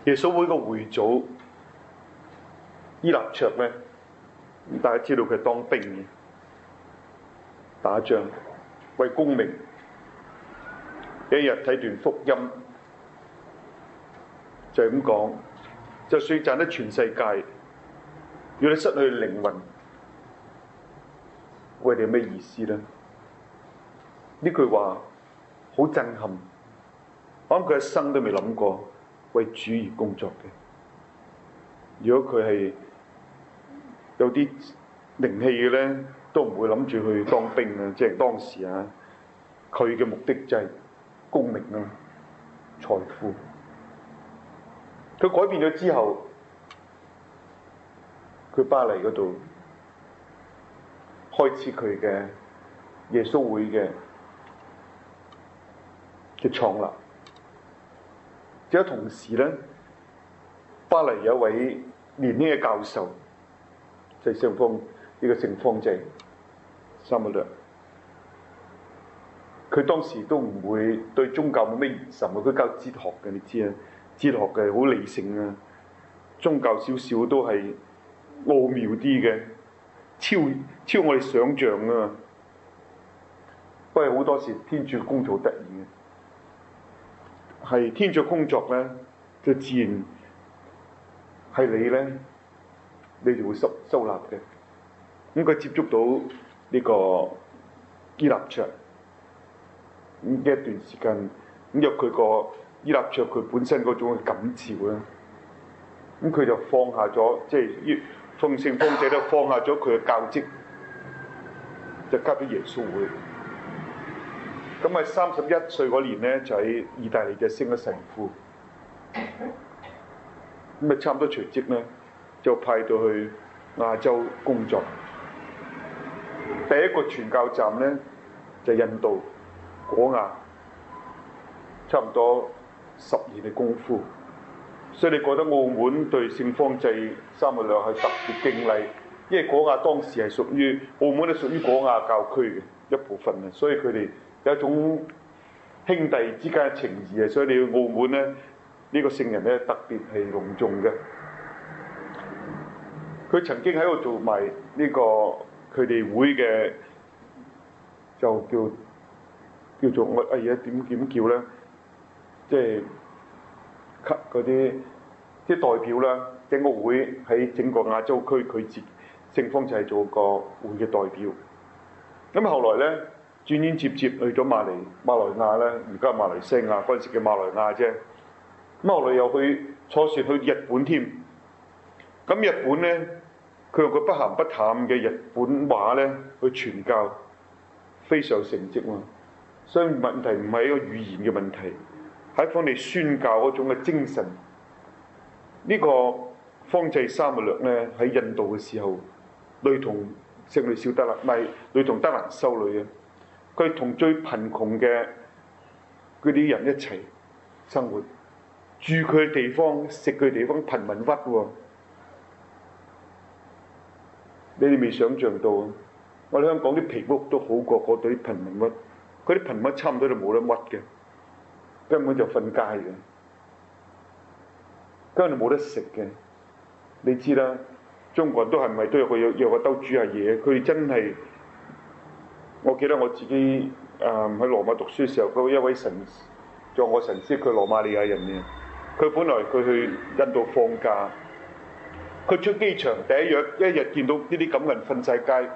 耶穌會個會祖伊納爵咧，大家知道佢係當兵嘅，打仗為公明。有一日睇段福音，就係咁講，就算賺得全世界，如果你失去靈魂，為你有咩意思呢？呢句話好震撼，我諗佢一生都未諗過為主而工作嘅。如果佢係有啲靈氣嘅咧，都唔會諗住去當兵啊！即係當時啊，佢嘅目的就係功名啊、財富。佢改變咗之後，佢巴黎嗰度開始佢嘅耶穌會嘅創立。只有同時咧，巴黎有一位年輕嘅教授，就係聖方呢個聖方濟沙勿略。佢當時都唔會對宗教冇咩疑心，佢教哲學嘅，你知啊，哲學嘅好理性啊，宗教少少都係奧妙啲嘅，超我哋想象啊。不過好多時天主工作得意嘅，係天主工作咧，就自然係你咧，你就會收納嘅。咁佢接觸到呢個伊納爵。咁一段時間，咁有佢個伊納爵佢本身嗰種感召啦，咁佢就放下咗，即係奉聖方濟都放下咗佢嘅教職，就交俾耶穌會。咁喺31歲嗰年咧，就喺意大利就升咗神父，咁啊差唔多隨即咧，就派到去亞洲工作。第一個傳教站咧就係印度。果亞差唔多10年嘅功夫，所以你覺得澳門對聖方濟沙勿略係特別敬禮，因為果亞當時係屬於澳門，係屬於果亞教區嘅一部分啊，所以佢哋有一種兄弟之間嘅情誼啊，所以你去澳門咧，呢個聖人咧特別係隆重嘅。佢曾經喺度做埋呢個佢哋會嘅，就叫做我點叫咧？即係嗰啲代表啦，整個會喺整個亞洲區，佢聖方濟做個會嘅代表。咁後來咧，轉接去咗馬來亞咧，而家馬來西亞嗰陣時叫馬來亞啫。咁後來又去坐船去日本添。咁日本咧，佢用佢不鹹不淡嘅日本話咧去傳教，非常成績喎。所以問題唔係一個語言嘅問題，係一方你宣教嗰種嘅精神。呢個方濟沙勿略咧喺印度嘅時候，類同聖女小德蘭，唔係類同德蘭修女啊。佢同最貧窮嘅嗰啲人一齊生活，住佢嘅地方，食佢嘅地方，貧民窟喎。你哋未想象到，我哋香港啲皮屋都好過嗰度啲貧民窟。嗰啲貧民差唔多就冇得屈嘅，根本就瞓街嘅，根本就冇得食嘅。你知啦，中國人都係咪都有個兜煮下嘢？佢哋真係，我記得我自己喺羅馬讀書嘅時候，嗰一位做我神師，佢羅馬利亞人嘅。佢本來佢去印度放假，佢出機場第一日見到呢啲咁嘅人瞓晒街，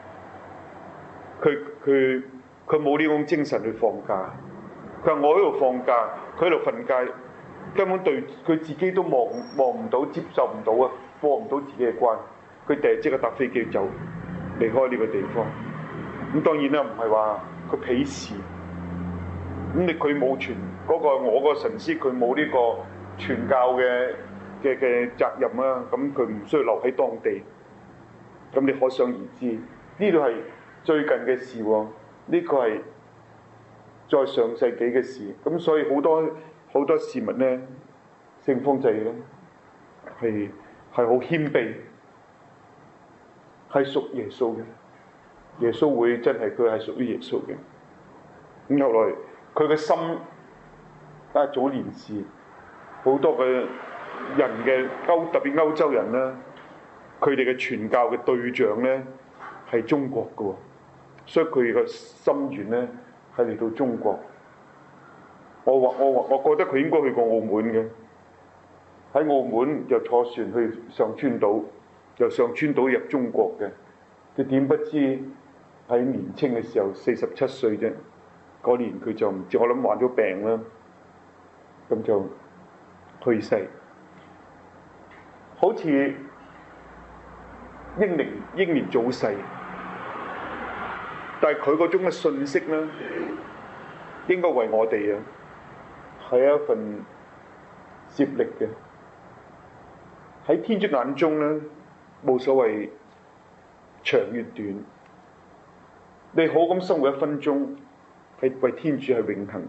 佢冇呢種精神去放假。佢話我喺度放假，佢喺度瞓街，根本對佢自己都望唔到，接受唔到啊，過唔到自己嘅關。佢第日即刻搭飛機走，離開呢個地方。咁當然啦，唔係話佢鄙視。咁佢冇傳嗰個我個神師，佢冇呢個傳教嘅責任啦。咁佢唔需要留喺當地。咁你可想而知，呢度係最近嘅事喎。呢個係在上世紀嘅事，咁所以好多事物咧，聖方濟咧係好謙卑，係屬耶穌嘅。耶穌會真係佢係屬於耶穌嘅。咁後來佢嘅心早年時好多嘅人嘅特別歐洲人啦，佢哋嘅傳教嘅對象咧係中國嘅喎，所以佢嘅心願咧係嚟到中國。我覺得佢應該去過澳門嘅，喺澳門就坐船去上川島，由上川島入中國嘅。佢點不知喺年青嘅時候47歲啫，嗰年佢就唔知，我諗患咗病啦，咁就去世。好似英年早逝，但係佢嗰種嘅信息咧，應該為我哋啊係一份接力嘅。喺天主眼中咧，冇所謂長與短，你好咁生活1分鐘，係為天主係永恆；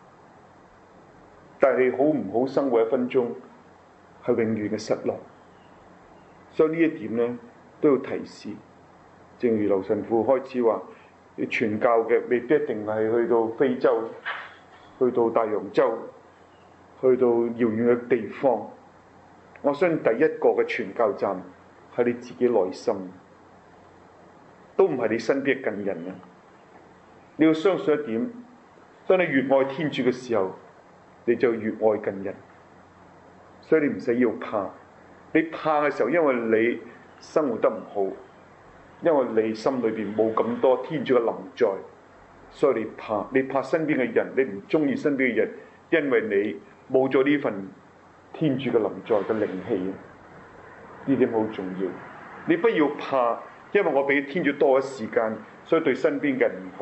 但係你好唔好生活1分鐘，係永遠嘅失落。所以呢一點咧都要提示。正如劉神父開始話，你傳教嘅未必一定係去到非洲，去到大洋洲，去到遙遠嘅地方。我相信第一個嘅傳教站係你自己內心，都唔係你身邊嘅近人啊！你要相信一點，當你越愛天主嘅時候，你就越愛近人。所以你唔使要怕，你怕嘅時候，因為你生活得唔好，因為你心裏邊冇咁多天主嘅臨在，所以你怕。你怕身邊嘅人，你唔中意身邊嘅人，因為你冇咗呢份天主嘅臨在嘅靈氣。呢點好重要。你不要怕，因為我比天主多咗時間，所以對身邊嘅人唔好。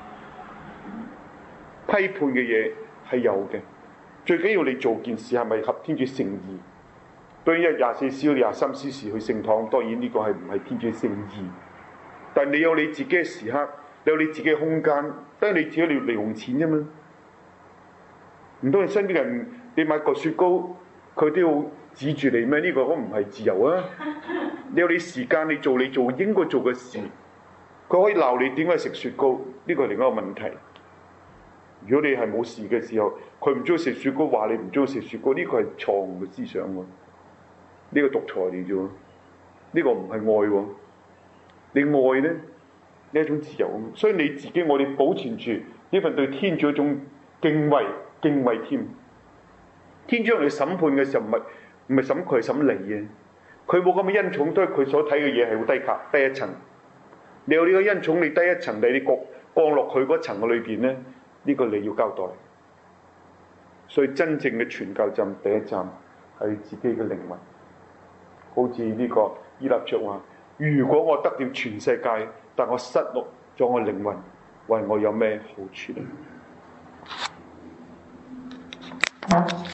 批判嘅嘢係有嘅，最緊要你做件事係咪合天主聖意？當然24小時、23小時去聖堂，當然呢個係唔係天主聖意。但你有你自己嘅時刻，你有你自己嘅空間，當然你自己要利用錢啫嘛。唔通你身邊人你買個雪糕，佢都要指住你咩？呢個都唔係自由啊！你有你時間，你做應該做嘅事，佢可以鬧你點解食雪糕？呢個係另一個問題。如果你係冇事嘅時候，佢唔中意食雪糕，話你唔中意食雪糕，呢個係錯誤嘅思想喎。呢個獨裁嚟啫喎，呢個唔係愛喎。你愛呢，呢一種自由，所以你自己我哋保存住呢份對天主一種敬畏添。天主嚟審判嘅時候，唔係審佢，係審你嘅。佢冇咁嘅恩寵，都係佢所睇嘅嘢係好低一層。你有呢個恩寵，你低一層，你降落佢嗰層嘅裏邊咧，呢個你要交代。所以真正嘅傳教站第一站係自己嘅靈魂。好似呢個伊納爵話：如果我得掂全世界，但我失落咗我靈魂，為我有咩好處呢？